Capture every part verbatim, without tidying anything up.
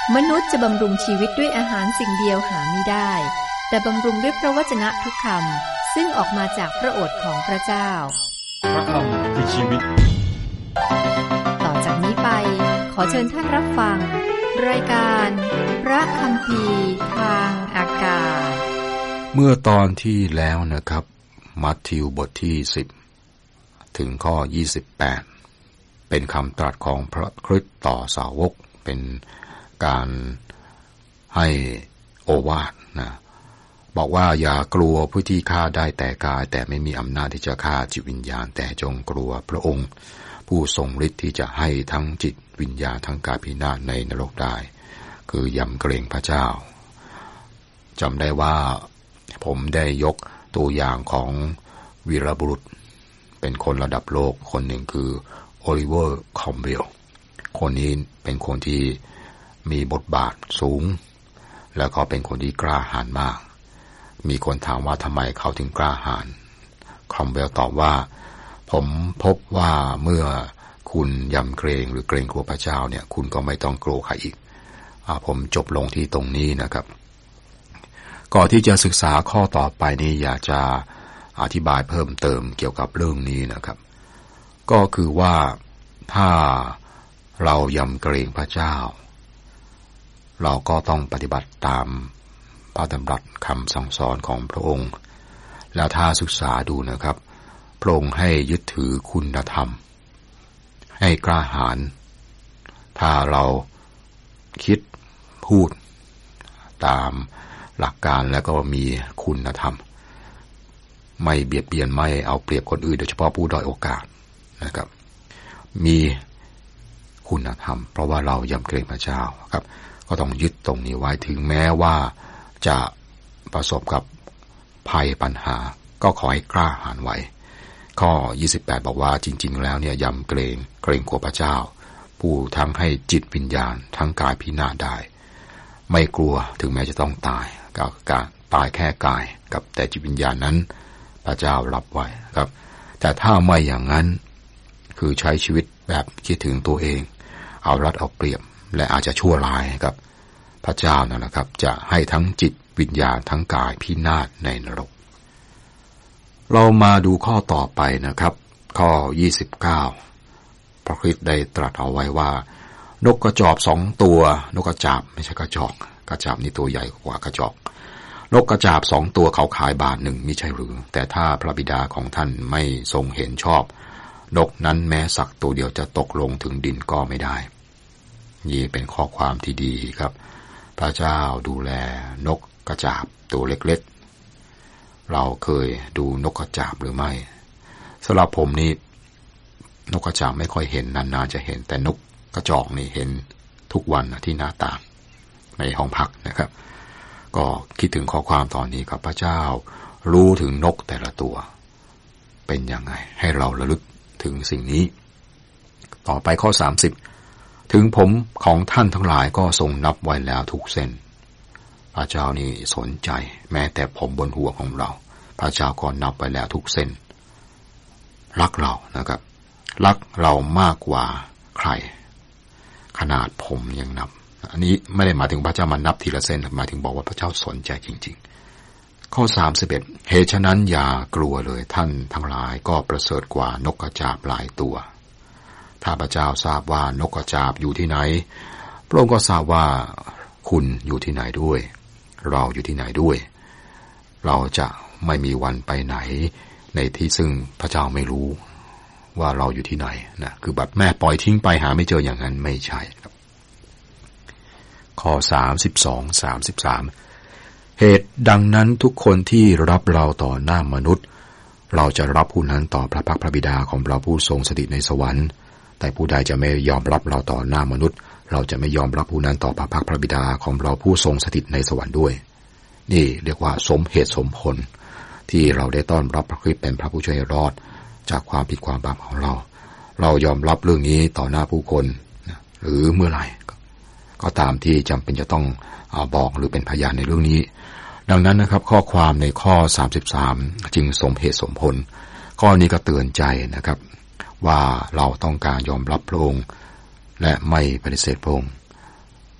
มนุษย์จะบำรุงชีวิตด้วยอาหารสิ่งเดียวหาไม่ได้แต่บำรุงด้วยพระวจนะทุกคำซึ่งออกมาจากพระโอษฐ์ของพระเจ้าพระคำคือชีวิตต่อจากนี้ไปขอเชิญท่านรับฟังรายการพระคัมภีร์ทางอากาศเมื่อตอนที่แล้วนะครับมัทธิวบทที่สิบถึงข้อยี่สิบแปดเป็นคำตรัสของพระคริสต์ต่อสาวกเป็นการให้โอวาทนะบอกว่าอย่ากลัวผู้ที่ฆ่าได้แต่กายแต่ไม่มีอำนาจที่จะฆ่าจิตวิญญาณแต่จงกลัวพระองค์ผู้ทรงฤทธิ์ที่จะให้ทั้งจิตวิญญาณทั้งกายพินาศในนรกได้คือยำเกรงพระเจ้าจำได้ว่าผมได้ยกตัวอย่างของวีรบุรุษเป็นคนระดับโลกคนหนึ่งคือโอลิเวอร์คอมเบลคนนี้เป็นคนที่มีบทบาทสูงแล้วก็เป็นคนที่กล้าหาญมากมีคนถามว่าทำไมเขาถึงกล้าหาญคอมเบลตอบว่าผมพบว่าเมื่อคุณยำเกรงหรือเกรงกลัวพระเจ้าเนี่ยคุณก็ไม่ต้องกลัวใครอีกผมจบลงที่ตรงนี้นะครับก่อนที่จะศึกษาข้อต่อไปนี้อยากจะอธิบายเพิ่มเติมเกี่ยวกับเรื่องนี้นะครับก็คือว่าถ้าเรายำเกรงพระเจ้าเราก็ต้องปฏิบัติตามพระดำรัสคำสั่งสอนของพระองค์แล้วถ้าศึกษาดูนะครับพระองค์ให้ยึดถือคุณธรรมให้กล้าหาญถ้าเราคิดพูดตามหลักการแล้วก็มีคุณธรรมไม่เบียดเบียนไม่เอาเปรียบคนอื่นโดยเฉพาะผู้ด้อยโอกาสนะครับมีคุณธรรมเพราะว่าเรายำเกรงพระเจ้าครับก็ต้องยึดตรงนี้ไว้ถึงแม้ว่าจะประสบกับภัยปัญหาก็ขอให้กล้าหาญไว้ข้อยี่สิบแปดบอกว่าจริงๆแล้วเนี่ยยำเกรงเกรงกลัวพระเจ้าผู้ทั้งให้จิตวิญญาณทั้งกายพินาศได้ไม่กลัวถึงแม้จะต้องตายก็การตายแค่กายกับแต่จิตวิญญาณนั้นพระเจ้ารับไว้ครับแต่ถ้าไม่อย่างนั้นคือใช้ชีวิตแบบคิดถึงตัวเองเอารัดเอาเปรียบและอาจจะชั่วร้ายครับพระเจ้านั่นแหละครับจะให้ทั้งจิตวิญญาณทั้งกายพินาศในนรกเรามาดูข้อต่อไปนะครับข้อยี่สิบเก้าพระคริสต์ได้ตรัสเอาไว้ว่านกกระจอกสองตัวนกกระจาบไม่ใช่กระจอกกระจาบนี่ตัวใหญ่กว่ากระจอกนกกระจาบสองตัวเขาขายบาทหนึ่งมิใช่หรือแต่ถ้าพระบิดาของท่านไม่ทรงเห็นชอบนกนั้นแม้สักตัวเดียวจะตกลงถึงดินก็ไม่ได้นี่เป็นข้อความที่ดีครับพระเจ้าดูแลนกกระจาบตัวเล็กๆเราเคยดูนกกระจาบหรือไม่สำหรับผมนี่นกกระจาบไม่ค่อยเห็นนานๆจะเห็นแต่นกกระจอกนี่เห็นทุกวันที่หน้าต่างในห้องพักนะครับก็คิดถึงข้อความตอนนี้ครับพระเจ้ารู้ถึงนกแต่ละตัวเป็นยังไงให้เราระลึกถึงสิ่งนี้ต่อไปข้อสามสิบถึงผมของท่านทั้งหลายก็ทรงนับไว้แล้วทุกเส้นพระเจ้านี่สนใจแม้แต่ผมบนหัวของเราพระเจ้าก็นับไว้แล้วทุกเส้นรักเรานะครับรักเรามากกว่าใครขนาดผมยังนับอันนี้ไม่ได้หมายถึงพระเจ้ามานับทีละเส้นหมายถึงบอกว่าพระเจ้าสนใจจริงๆข้อสามสิบเอ็ดเหตุฉะนั้นอย่ากลัวเลยท่านทั้งหลายก็ประเสริฐกว่านกกระจาบหลายตัวถ้าพระเจ้าทราบว่านกกระจาบอยู่ที่ไหนพระองค์ก็ทราบว่าคุณอยู่ที่ไหนด้วยเราอยู่ที่ไหนด้วยเราจะไม่มีวันไปไหนในที่ซึ่งพระเจ้าไม่รู้ว่าเราอยู่ที่ไหนนะคือแบบแม่ปล่อยทิ้งไปหาไม่เจออย่างนั้นไม่ใช่ครับข้อสามสิบสอง สามสิบสามเหตุดังนั้นทุกคนที่รับเราต่อหน้ามนุษย์เราจะรับผู้นั้นต่อพระพักพระบิดาของเราผู้ทรงสถิตในสวรรค์แต่ผู้ใดจะไม่ยอมรับเราต่อหน้ามนุษย์เราจะไม่ยอมรับผู้นั้นต่อพระพักพระบิดาของเราผู้ทรงสถิตในสวรรค์ด้วยนี่เรียกว่าสมเหตุสมผลที่เราได้ต้อนรับพระคริสต์เป็นพระผู้ช่วยรอดจากความผิดความบาปของเราเรายอมรับเรื่องนี้ต่อหน้าผู้คนหรือเมื่อไหร่ก็ตามที่จำเป็นจะต้องบอกหรือเป็นพยานในเรื่องนี้ดังนั้นนะครับข้อความในข้อสามสิบสามจึงสมเหตุสมผลข้อนี้ก็เตือนใจนะครับว่าเราต้องการยอมรับพระองค์และไม่ปฏิเสธพระองค์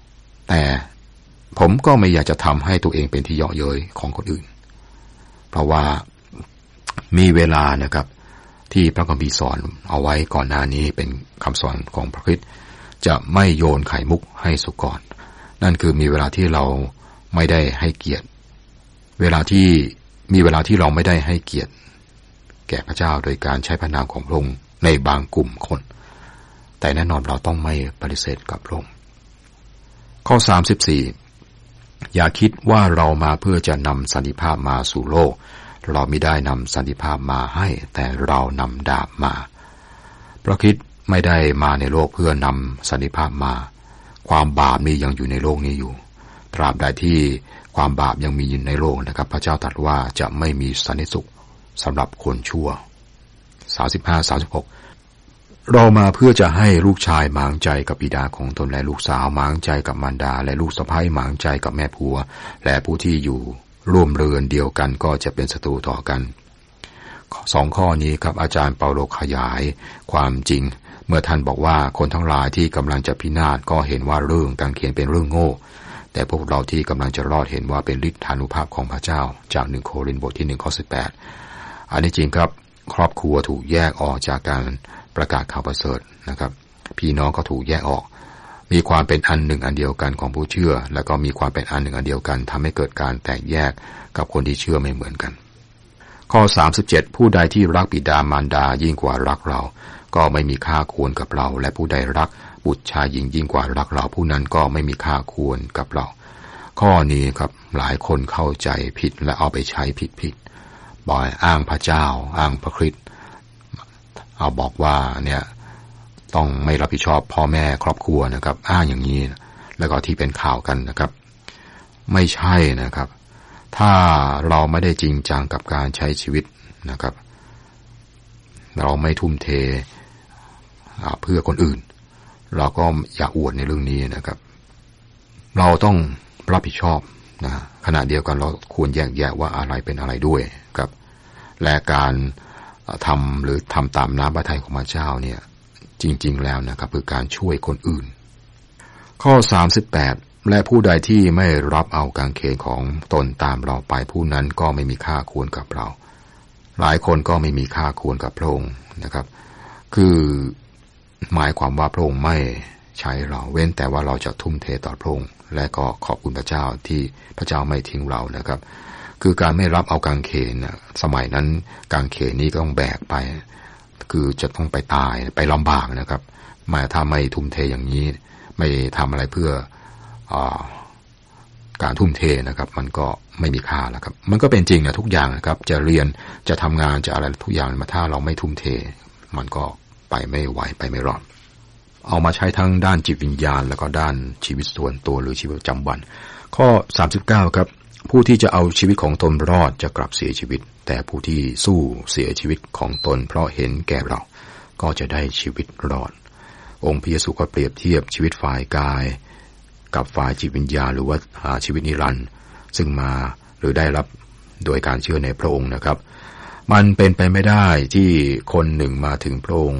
แต่ผมก็ไม่อยากจะทำให้ตัวเองเป็นที่เยาะเย้ยของคนอื่นเพราะว่ามีเวลานะครับที่พระคัมภีร์สอนเอาไว้ก่อนหน้านี้เป็นคำสอนของพระคริสต์จะไม่โยนไข่มุกให้สุกรนั่นคือมีเวลาที่เราไม่ได้ให้เกียรติเวลาที่มีเวลาที่เราไม่ได้ให้เกียรติแก่พระเจ้าโดยการใช้พระนามของพระองค์ในบางกลุ่มคนแต่แน่นอนเราต้องไม่ปฏิเสธกับพระองค์ข้อสามสิบสี่อย่าคิดว่าเรามาเพื่อจะนำสันติภาพมาสู่โลกเราไม่ได้นำสันติภาพมาให้แต่เรานำดาบมาพระคริสต์ไม่ได้มาในโลกเพื่อนำสันติภาพมาความบาปนี้ยังอยู่ในโลกนี้อยู่ตราบใดที่ความบาปยังมีอยู่ในโลกนะครับพระเจ้าตรัสว่าจะไม่มีสันติสุขสำหรับคนชั่วสามสิบห้า สามสิบหกเรามาเพื่อจะให้ลูกชายหมางใจกับบิดาของตนและลูกสาวหมางใจกับมารดาและลูกสะใภ้หมางใจกับแม่ผัวและผู้ที่อยู่ร่วมเรือนเดียวกันก็จะเป็นศัตรูต่อกันสองข้อนี้ครับอาจารย์เปาโลขยายความจริงเมื่อท่านบอกว่าคนทั้งหลายที่กำลังจะพินาศก็เห็นว่าเรื่องกางเขนเป็นเรื่องโง่แต่พวกเราที่กำลังจะรอดเห็นว่าเป็นฤทธานุภาพของพระเจ้าจากหนึ่งโครินธ์บทที่หนึ่งข้อสิบแปดอันนี้จริงครับครอบครัวถูกแยกออกจากการประกาศข่าวประเสริฐนะครับพี่น้องก็ถูกแยกออกมีความเป็นอันหนึ่งอันเดียวกันของผู้เชื่อแล้วก็มีความเป็นอันหนึ่งอันเดียวกันทำให้เกิดการแตกแยกกับคนที่เชื่อไม่เหมือนกันข้อสามสิบเจ็ดผู้ใดที่รักบิดามารดายิ่งกว่ารักเราก็ไม่มีค่าควรกับเราและผู้ใดรักบุตรชายหญิงยิ่งกว่ารักเราผู้นั้นก็ไม่มีค่าควรกับเราข้อนี้ครับหลายคนเข้าใจผิดและเอาไปใช้ผิดผิดบ่อยอ้างพระเจ้าอ้างพระคริสต์เอาบอกว่าเนี่ยต้องไม่รับผิดชอบพ่อแม่ครอบครัวนะครับอ้างอย่างนี้แล้วก็ที่เป็นข่าวกันนะครับไม่ใช่นะครับถ้าเราไม่ได้จริงจังกับการใช้ชีวิตนะครับเราไม่ทุ่มเทเพื่อคนอื่นเราก็อย่าอวดในเรื่องนี้นะครับเราต้องรับผิดชอบนะขณะเดียวกันเราควรแยกแยะว่าอะไรเป็นอะไรด้วยครับและการทำหรือทำตามน้ำพระทัยของพระเจ้าเนี่ยจริงๆแล้วนะครับคือการช่วยคนอื่นข้อสามสิบแปดและผู้ใดที่ไม่รับเอากางเขนของตนตามเราไปผู้นั้นก็ไม่มีค่าควรกับเราหลายคนก็ไม่มีค่าควรกับพระองค์นะครับคือหมายความว่าพระองค์ไม่ใช้เราเว้นแต่ว่าเราจะทุ่มเทต่อพระองค์และก็ขอบคุณพระเจ้าที่พระเจ้าไม่ทิ้งเรานะครับคือการไม่รับเอากางเขนสมัยนั้นกางเขนนี้ก็ต้องแบกไปคือจะต้องไปตายไปลำบากนะครับหมายถ้าไม่ทุ่มเทอย่างนี้ไม่ทำอะไรเพื่ออการทุ่มเทนะครับมันก็ไม่มีค่าแล้วครับมันก็เป็นจริงนะทุกอย่างนะครับจะเรียนจะทำงานจะอะไรทุกอย่างมาถ้าเราไม่ทุ่มเทมันก็ไปไม่ไหวไปไม่รอดเอามาใช้ทั้งด้านจิตวิญญาณแล้วก็ด้านชีวิตส่วนตัวหรือชีวิตประจำวันข้อสามสิบเก้าครับผู้ที่จะเอาชีวิตของตนรอดจะกลับเสียชีวิตแต่ผู้ที่สู้เสียชีวิตของตนเพราะเห็นแก่เราก็จะได้ชีวิตรอดองค์พระเยซูก็เปรียบเทียบชีวิตฝ่ายกายกับฝ่ายจิตวิญญาณหรือว่าชีวิตนิรันดร์ซึ่งมาหรือได้รับโดยการเชื่อในพระองค์นะครับมันเป็นไปไม่ได้ที่คนหนึ่งมาถึงพระองค์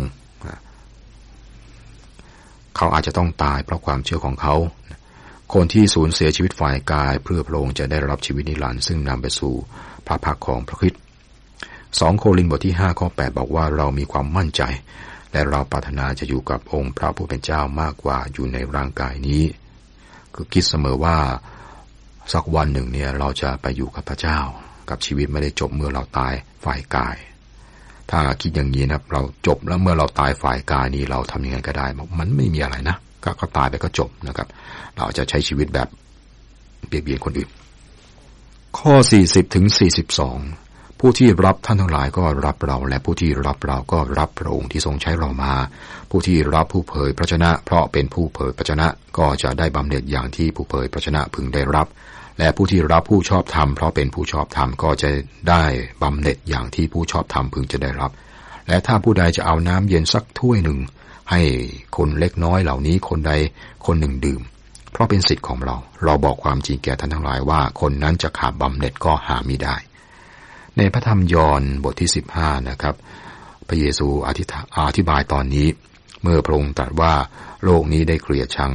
เขาอาจจะต้องตายเพราะความเชื่อของเขาคนที่สูญเสียชีวิตฝ่ายกายเพื่อพระองค์จะได้รับชีวิตนิรันดร์ซึ่งนำไปสู่พระพักของพระคริสต์สองโครินธ์บทที่ห้าข้อแปดบอกว่าเรามีความมั่นใจและเราปรารถนาจะอยู่กับองค์พระผู้เป็นเจ้ามากกว่าอยู่ในร่างกายนี้คือคิดเสมอว่าสักวันหนึ่งเนี่ยเราจะไปอยู่กับพระเจ้ากับชีวิตไม่ได้จบเมื่อเราตายฝ่ายกายถ้าคิดอย่างนี้นะเราจบแล้วเมื่อเราตายฝ่ายกายนี้เราทำยังไงก็ได้มันไม่มีอะไรนะก็ก็ตายไปก็จบนะครับเราจะใช้ชีวิตแบบเบียดเบียนคนอื่นข้อสี่สิบถึงสี่สิบสองผู้ที่รับท่านทั้งหลายก็รับเราและผู้ที่รับเราก็รับพระองค์ที่ทรงใช้เรามาผู้ที่รับผู้เผยพระชนะเพราะเป็นผู้เผยพระชนะก็จะได้บำเหน็จอย่างที่ผู้เผยพระชนะพึงได้รับและผู้ที่รับผู้ชอบธรรมเพราะเป็นผู้ชอบธรรมก็จะได้บำเหน็จอย่างที่ผู้ชอบธรรมพึงจะได้รับและถ้าผู้ใดจะเอาน้ำเย็นสักถ้วยหนึ่งให้คนเล็กน้อยเหล่านี้คนใดคนหนึ่งดื่มเพราะเป็นสิทธิ์ของเราเราบอกความจริงแก่ท่านทั้งหลายว่าคนนั้นจะขาดบำเหน็จก็หามิได้ในพระธรรมยอห์นบทที่สิบห้านะครับพระเยซูอธิบายตอนนี้เมื่อพระองค์ตรัสว่าโลกนี้ได้เกลียดชัง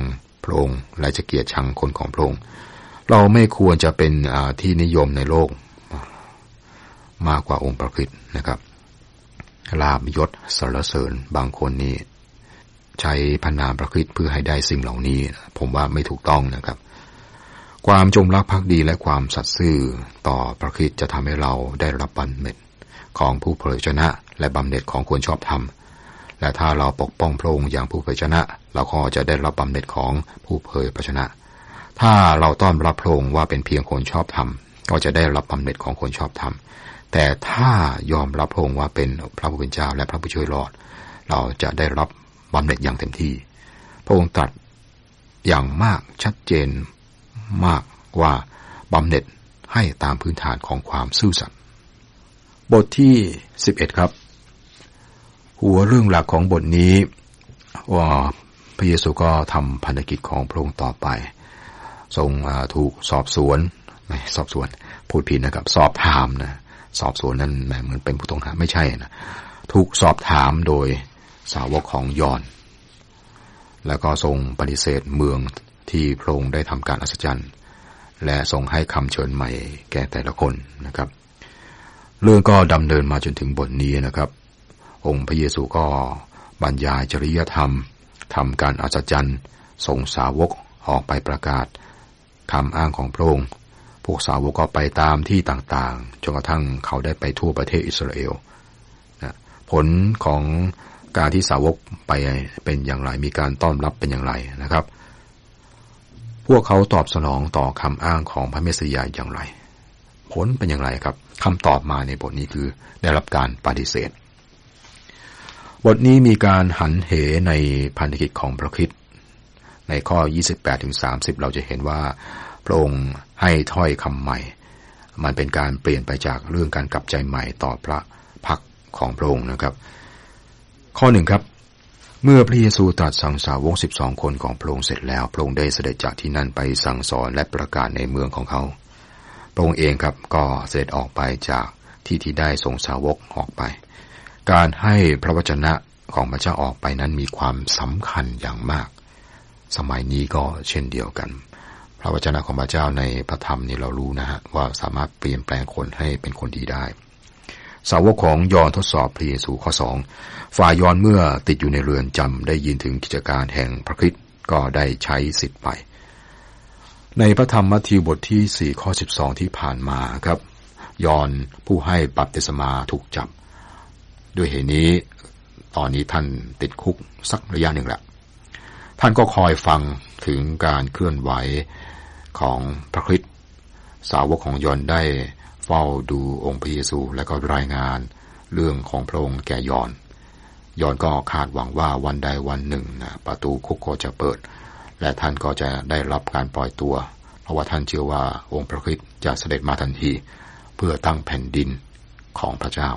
พระองค์และจะเกลียดชังคนของพระองค์เราไม่ควรจะเป็นที่นิยมในโลกมากกว่าองค์พระคริสต์นะครับลาภยศสรรเสริญบางคนนี้ใช้พระนามพระคริสต์เพื่อให้ได้สิ่งเหล่านี้ผมว่าไม่ถูกต้องนะครับความจงรักภักดีและความสัตย์ซื่อต่อพระคริสต์จะทำให้เราได้รับบำเหน็จของผู้เผยชนะและบำเหน็จของคนชอบธรรมและถ้าเราปกป้องพระองค์อย่างผู้เผยชนะเราก็จะได้รับบำเหน็จของผู้เผยพระชนะถ้าเราต้อนรับพระองค์ว่าเป็นเพียงคนชอบธรรมก็จะได้รับบำเหน็จของคนชอบธรรมแต่ถ้ายอมรับพระองค์ว่าเป็นพระผู้เป็นเจ้าและพระผู้ช่วยรอดเราจะได้รับบำเหน็จอย่างเต็มที่พระองค์ตรัสอย่างมากชัดเจนมากว่าบำเหน็จให้ตามพื้นฐานของความซื่อสัตย์บทที่สิบเอ็ดครับหัวเรื่องหลักของบทนี้ว่าพระเยซูก็ทำพันธกิจของพระองค์ต่อไปทรงถูกสอบสวนไม่สอบสวนพูดผิดนะครับสอบถามนะสอบสวนนั่นเหมือนเป็นผู้ต้องหาไม่ใช่นะถูกสอบถามโดยสาวกของยอห์นแล้วก็ทรงปฏิเสธเมืองที่พระองค์ได้ทำการอัศจรรย์และทรงให้คำเชิญใหม่แก่แต่ละคนนะครับเรื่องก็ดำเนินมาจนถึงบทนี้นะครับองค์พระเยซูก็บรรยายจริยธรรมทำการอัศจรรย์ส่งสาวกออกไปประกาศคำอ้างของพระองค์พวกสาวกก็ไปตามที่ต่างๆจนกระทั่งเขาได้ไปทั่วประเทศอิสราเอลนะผลของการที่สาวกไปเป็นอย่างไรมีการต้อนรับเป็นอย่างไรนะครับพวกเขาตอบสนองต่อคำอ้างของพระเมสสิยาอย่างไรผลเป็นอย่างไรครับคำตอบมาในบทนี้คือได้รับการปฏิเสธบทนี้มีการหันเหในพันธกิจของพระคริสต์ในข้อ ยี่สิบแปดถึงสามสิบ เราจะเห็นว่าพระองค์ให้ถ้อยคำใหม่มันเป็นการเปลี่ยนไปจากเรื่องการกลับใจใหม่ต่อพระพักของพระองค์นะครับข้อหนึ่งครับเมื่อพระเยซูตรัสสั่งสาวกสิบสองคนของพระองค์เสร็จแล้วพระองค์ได้เสด็จจากที่นั่นไปสั่งสอนและประกาศในเมืองของเขาพระองค์เองครับก็เสด็จออกไปจากที่ที่ได้ส่งสาวกออกไปการให้พระวจนะของพระเจ้าออกไปนั้นมีความสำคัญอย่างมากสมัยนี้ก็เช่นเดียวกันพระวจนะของพระเจ้าในพระธรรมนี่เรารู้นะฮะว่าสามารถเปลี่ยนแปลงคนให้เป็นคนดีได้สาวกของยอห์นทดสอบพระเยซูข้อสองฝ่ายยอห์นเมื่อติดอยู่ในเรือนจำได้ยินถึงกิจการแห่งพระคริสต์ก็ได้ใช้สิทธิ์ไปในพระธรรมมัทธิวบทที่สี่ข้อสิบสองที่ผ่านมาครับยอห์นผู้ให้บัพติศมาถูกจับด้วยเหตุนี้ตอนนี้ท่านติดคุกสักระยะหนึ่งแล้วท่านก็คอยฟังถึงการเคลื่อนไหวของพระคริสต์สาวกของยอห์นได้เฝ้าดูองค์พระเยซูและก็รายงานเรื่องของพระองค์แก่ยอห์นยอห์นก็คาดหวังว่าวันใดวันหนึ่งนะประตูคุกก็จะเปิดและท่านก็จะได้รับการปล่อยตัวเพราะว่าท่านเชื่อว่าองค์พระคริสต์จะเสด็จมาทันทีเพื่อตั้งแผ่นดินของพระเจ้า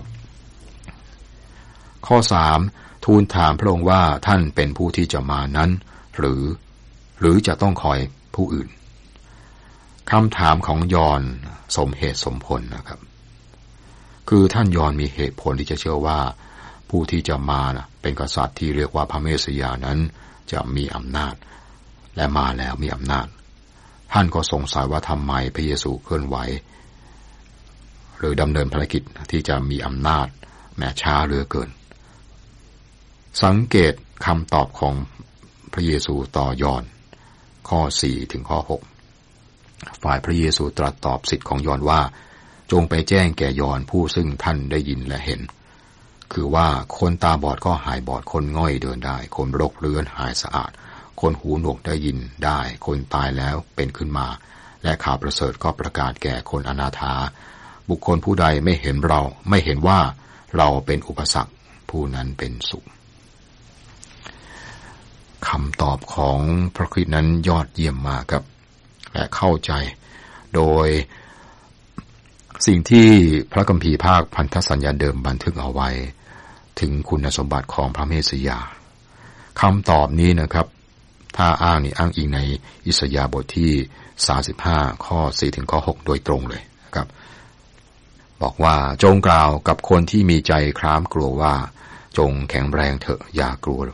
ข้อสามทูลถามพระองค์ว่าท่านเป็นผู้ที่จะมานั้นหรือหรือจะต้องคอยผู้อื่นคำถามของยอห์นสมเหตุสมผลนะครับคือท่านยอห์นมีเหตุผลที่จะเชื่อว่าผู้ที่จะมานะเป็นกษัตริย์ที่เรียกว่าพระเมสสิยานั้นจะมีอำนาจและมาแล้วมีอำนาจท่านก็สงสัยว่าทำไมพระเยซูเคลื่อนไหวหรือดำเนินภารกิจที่จะมีอำนาจแม้ช้าเหลือเกินสังเกตคำตอบของพระเยซูต่อยอห์นข้อสี่ถึงข้อหกฝ่ายพระเยซูตรัสตอบศิษย์ของยอห์นว่าจงไปแจ้งแก่ยอห์นผู้ซึ่งท่านได้ยินและเห็นคือว่าคนตาบอดก็หายบอดคนง่อยเดินได้คนโรคเรื้อนหายสะอาดคนหูหนวกได้ยินได้คนตายแล้วเป็นขึ้นมาและข่าวประเสริฐก็ประกาศแก่คนอนาถาบุคคลผู้ใดไม่เห็นเราไม่เห็นว่าเราเป็นอุปสรรคผู้นั้นเป็นสุขคำตอบของพระคริสต์นั้นยอดเยี่ยมมากครับและเข้าใจโดยสิ่งที่พระคัมภีร์ภาคพันธสัญญาเดิมบันทึกเอาไว้ถึงคุณสมบัติของพระเมสสิยาคำตอบนี้นะครับถ้าอ้างนี่อ้างอิงในอิสยาห์บทที่สามสิบห้าข้อสี่ถึงข้อหกโดยตรงเลยครับบอกว่าจงกล่าวกับคนที่มีใจคร้ามกลัวว่าจงแข็งแรงเถอะอย่ากลัว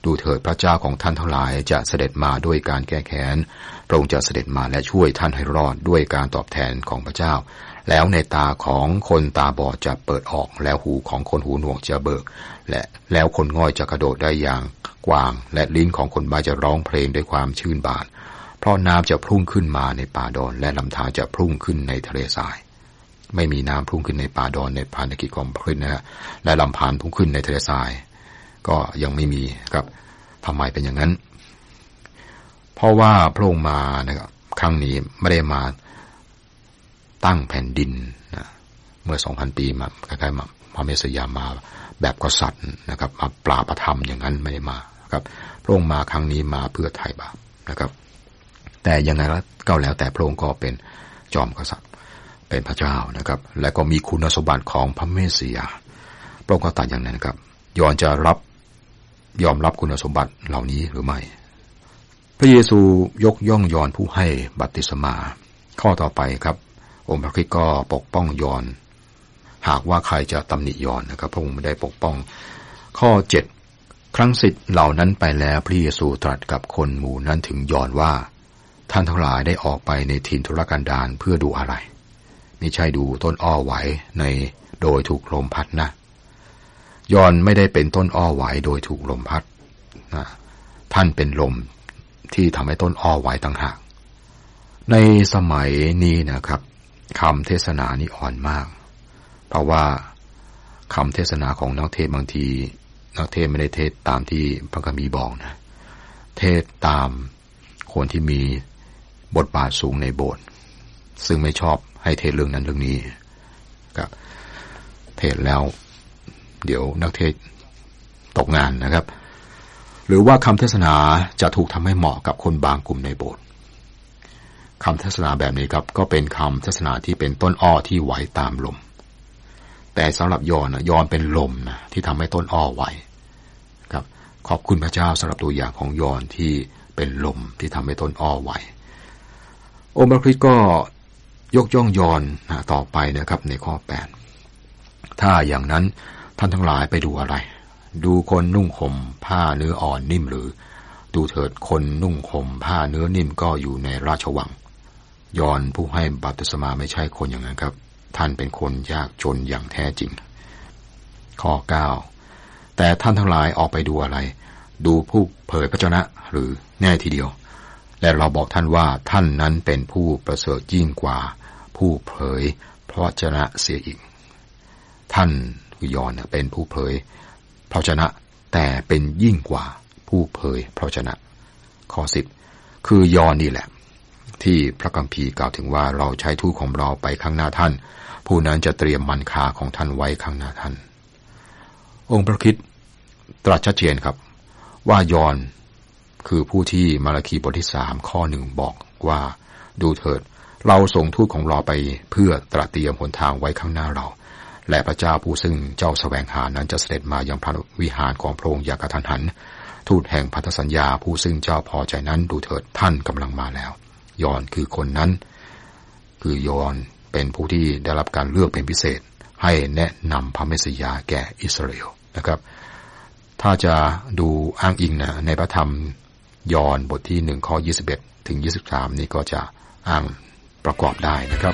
ดูเถิดพระเจ้าของท่านทั้งหลายจะเสด็จมาด้วยการแก้แค้นพระองค์จะเสด็จมาและช่วยท่านให้รอดด้วยการตอบแทนของพระเจ้าแล้วในตาของคนตาบอดจะเปิดออกแล้วหูของคนหูหนวกจะเบิกและแล้วคนง่อยจะกระโดดได้อย่างกว้างและลิ้นของคนบ้าจะร้องเพลงด้วยความชื่นบานเพราะน้ำจะพุ่งขึ้นมาในป่าดอนและลำธารจะพุ่งขึ้นในทะเลทรายไม่มีน้ำพุ่งขึ้นในป่าดอนในพันธกิจของพระคริสต์นะฮะและลำธารพุ่งขึ้นในทะเลทรายก็ยังไม่มีครับทำไมเป็นอย่างนั้นเพราะว่าพระองค์มานะครับครั้งนี้ไม่ได้มาตั้งแผ่นดินนะเมื่อ สองพัน ปีมาคล้ายๆมาพระเมสสิยามาแบบกษัตริย์นะครับมาปราบประทับอย่างนั้นไม่ได้มาครับพระองค์มาครั้งนี้มาเพื่อไถ่บาปนะครับแต่ยังไงก็แล้วแต่พระองค์ก็เป็นจอมกษัตริย์เป็นพระเจ้านะครับและก็มีคุณสมบัติของพระเมสสิยาพระองค์ก็ตรัสอย่างนั้นครับยอนจะรับยอมรับคุณสมบัติเหล่านี้หรือไม่พระเยซูยกย่องยอนผู้ให้บัพติศมาข้อต่อไปครับองค์พระคริสต์ก็ปกป้องยอนหากว่าใครจะตำหนิยอนนะครับพระองค์ไม่ได้ปกป้องข้อเจ็ดครั้งสิทธิ์เหล่านั้นไปแล้วพระเยซูตรัสกับคนหมู่นั้นถึงยอนว่าท่านทั้งหลายได้ออกไปในถิ่นทุรกันดารเพื่อดูอะไรไม่ใช่ดูต้นอ้อไหวในโดยถูกลมพัดนะยอนไม่ได้เป็นต้นอ้อไหวโดยถูกลมพัดนะท่านเป็นลมที่ทำให้ต้นอ้อไหวต่างหากในสมัยนี้นะครับคำเทศนานี่อ่อนมากเพราะว่าคำเทศนาของนักเทศบางทีนักเทศไม่ได้เทศตามที่พระคัมภีร์บอกนะเทศตามคนที่มีบทบาทสูงในโบสถ์ซึ่งไม่ชอบให้เทศเรื่องนั้นเรื่องนี้ครับเทศแล้วเดี๋ยวนักเทศตกงานนะครับหรือว่าคำเทศนาจะถูกทำให้เหมาะกับคนบางกลุ่มในโบสถ์คำเทศนาแบบนี้ครับก็เป็นคำเทศนาที่เป็นต้นอ้อที่ไหวตามลมแต่สำหรับยอนนะยอนเป็นลมนะที่ทำให้ต้นอ้อไหวครับขอบคุณพระเจ้าสำหรับตัวอย่างของยอนที่เป็นลมที่ทำให้ต้นอ้อไหวองค์พระคริสต์ก็ยกย่องยอนนะต่อไปนะครับในข้อแปดถ้าอย่างนั้นท่านทั้งหลายไปดูอะไรดูคนนุ่งห่มผ้าเนื้ออ่อนนิ่มหรือดูเถิดคนนุ่งห่มผ้าเนื้อนิ่มก็อยู่ในราชวังยอนผู้ให้บัพติศมาไม่ใช่คนอย่างนั้นครับท่านเป็นคนยากจนอย่างแท้จริงข้อเก้าแต่ท่านทั้งหลายออกไปดูอะไรดูผู้เผยพระชนะหรือแน่ทีเดียวและเราบอกท่านว่าท่านนั้นเป็นผู้ประเสริฐยิ่งกว่าผู้เผยพระวจนะเสียอีกท่านคือยอนเป็นผู้เผยพระวจนะแต่เป็นยิ่งกว่าผู้เผยพระวจนะข้อสิบคือยอนนี่แหละที่พระคัมภีร์กล่าวถึงว่าเราใช้ทูตของเราไปข้างหน้าท่านผู้นั้นจะเตรียมมันคาของท่านไว้ข้างหน้าท่านองค์พระคริสต์ตรัสชัดเจนครับว่ายอนคือผู้ที่มาราคีบทที่สามข้อหนึ่งบอกว่าดูเถิดเราส่งทูตของเราไปเพื่อตรัสเตรียมหนทางไว้ข้างหน้าเราและพระเจ้าผู้ซึ่งเจ้าแสวงหานั้นจะเสด็จมายังพระวิหารของพระองค์อย่างกระทันหันทูตแห่งพันธสัญญาผู้ซึ่งเจ้าพอใจนั้นดูเถิดท่านกำลังมาแล้วยอนคือคนนั้นคือยอนเป็นผู้ที่ได้รับการเลือกเป็นพิเศษให้แนะนำพระเมสสิยาแก่อิสราเอลนะครับถ้าจะดูอ้างอิงนะในพระธรรมยอห์นบทที่หนึ่งข้อยี่สิบเอ็ดถึงยี่สิบสามนี่ก็จะอ้างประกอบได้นะครับ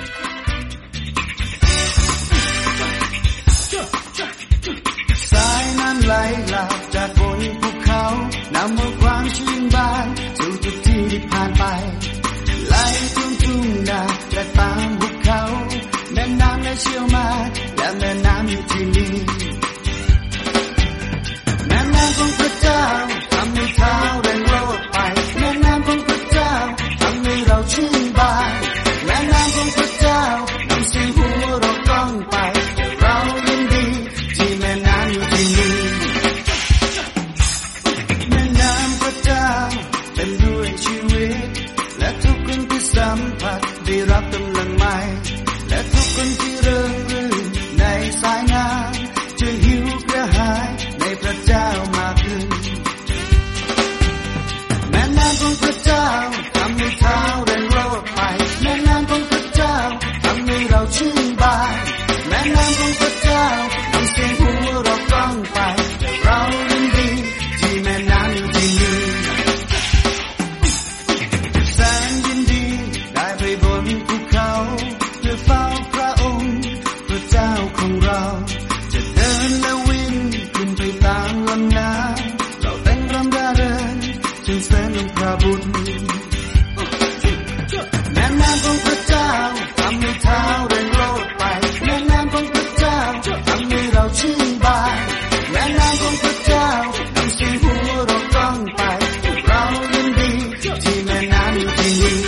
สายน้ำไหลหลากจากบนภูเขานำเอาความชื่นบานสู่ทุกที่ที่ผ่านไปไหลทุ่งทุ่งนาและตามภูเขาแม่น้ำได้เชี่ยวมาและแม่น้ำอยู่ที่นี่แม่น้ำของพระเจ้าทำให้เท้าเดินโลดไปแม่น้ำของพระเจ้าทำให้เราชื่นบานแม่น้ำของพระเจ้านำเสียงหัวเราะก้องไปเรายินดีที่แม่น้ำอยู่ที่นี่แม่น้ำพระเจ้าเต็มด้วยชีวิตและทุกคนที่สัมผัสได้รับกำลังใหม่และทุกคนที่เริงรื่นในสายน้ำจะหิวกระหายในพระเจ้ามากขึ้นแม่น้ำของพระเจ้าทำให้เท้าเดินโลดไปแม่น้ำของพระเจ้าทำให้เราชื่นบานแม่น้ำของพระเจ้านำเสียงหัวเราะก้องไปเรายินดีที่แม่น้ำอยู่บุญแม่น้ำของพระเจ้าทำให้เท้าเดินโลดไปแม่น้ำของพระเจ้าทำให้เราชื่นบานแม่น้ำของพระเจ้าทำเสียงหัวเราะก้องไปเรายินดีที่แม่น้ำอยู่ที่นี่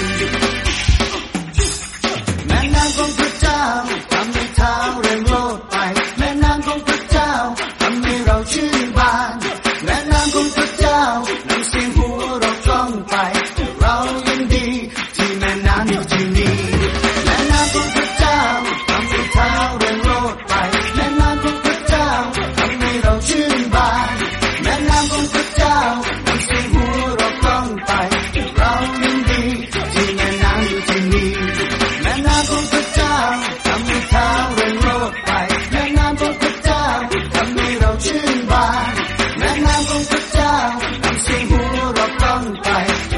แม่น้ำของพระเจ้าทำให้เท้าเดินโลดไปแม่น้ำของพระเจ้าทำให้เราชื่นบานแม่น้ำของพระเจ้านำเสียงหัวเราะก้องไปเรายินดีที่แม่น้ำอยู่ที่นี่แม่น้ำของพระเจ้าทำให้เท้าเดินโลดไปแม่น้ำของพระเจ้าทำให้เราชื่นบานแม่น้ำของพระเจ้านำเสียงหัวเราะก้องไปเรายินดีที่แม่น้ำอยู่ที่นี่แม่น้ำของพระเจ้าทำให้เท้าเดินโลดไปแม่น้ำของพระเจ้าทำให้เราชื่นบานแม่น้ำของพระเจ้านำเสียงหัวเราะก้องไป